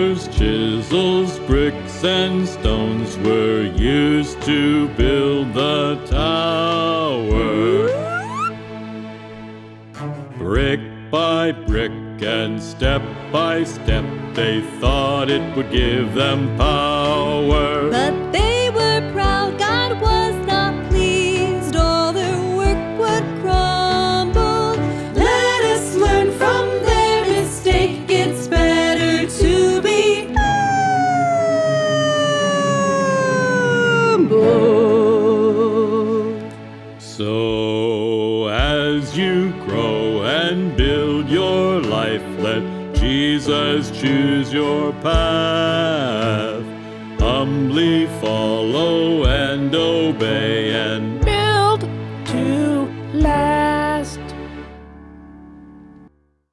hammers, chisels, bricks, and stones were used to build the tower. Brick by brick and step by step, they thought it would give them power. But they were proud, God was not pleased, all their work would crumble. Let us learn from their mistake, it's better to be humble. So as you grow and build your life, let Jesus choose your path. Humbly follow and obey.